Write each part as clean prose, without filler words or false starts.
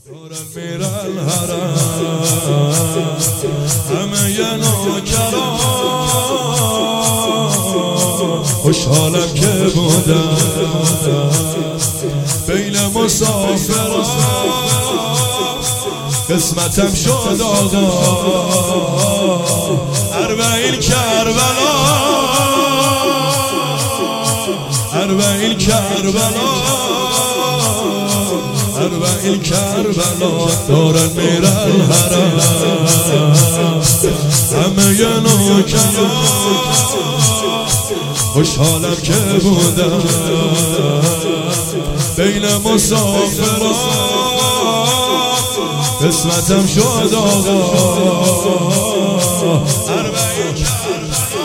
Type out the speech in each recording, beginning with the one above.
دارن میرن حرم همه یه نوکران، خوشحالم که بودم بین مسافران، قسمتم شد آقا اربعین کربلا، اربعین کربلا، اربعین کربلا. دارن میرن حرم همه یه نوکران، خوشحالم که بودم بین مسافران، قسمتم شد آقا اربعین کربلا،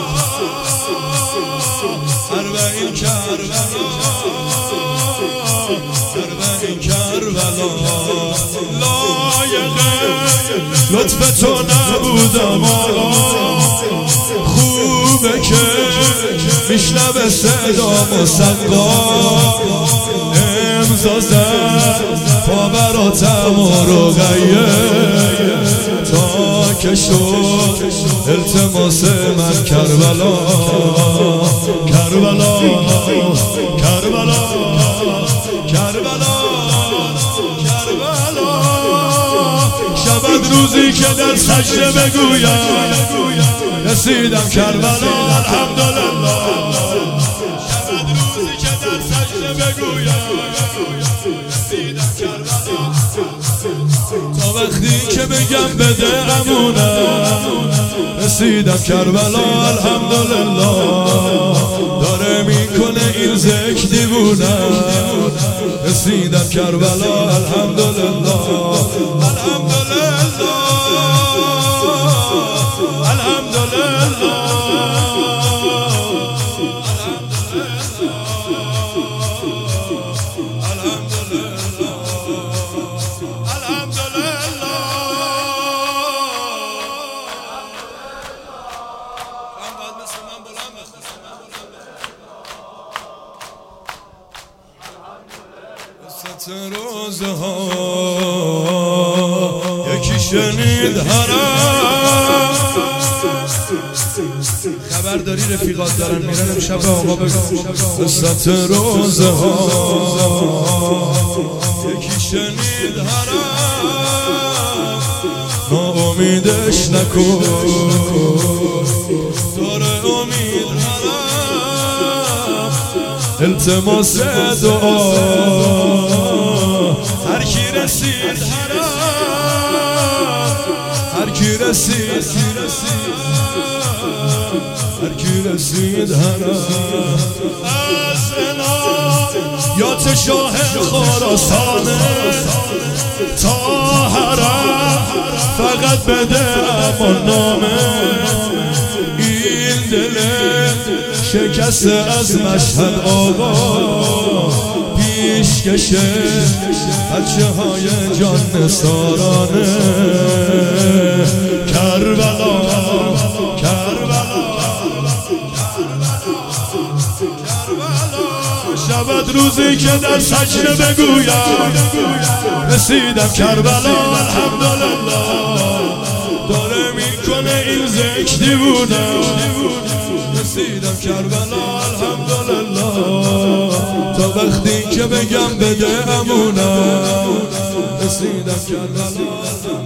اربعین کربلا، اربعین کربلا. لایق لطف تو نبودم آقا، خوبه که میشنوه صدام و سقا، امضا زد پا براتم و رقیه تا که شد التماس من کربلا، کربلا، کربلا، کربلا، کربلا. شبت روزی که در سجده بگویم رسیدم کربلا، الحمدلله. شبت روزی که در سجده بگویم رسیدم کربلا، تا وقتی که بگم بده امونم رسیدم کربلا، الحمدلله. داره میکنه این ذکر دیوونم رسیدم کربلا، الحمدلله، الحمدلله، الحمدلله. روزه ها یکی شنید حرم، خبر داری رفیقات دارن میرن امشب آقا بگو. قصت روزه ها یکی شنید حرم، ناامیدش نکن داره امید حرم، التماس دعا هر کی رسید حرم، هر کی رسید، هر کی رسید حرم. از عنایات شاه خراسانه تا حرم فقط بده اما نامه، این دل شکسته از مشهد آقا پیش کشه بچه های جان نثارانه، کربلا، کربلا، شبت روزی که در سجده بگویم رسیدم کربلا، الحمدلله. داره میکنه این ذکر دیوونم رسیدم کربلا، الحمدلله. تا وقتی که بگم بده امونم رسیدم کربلا.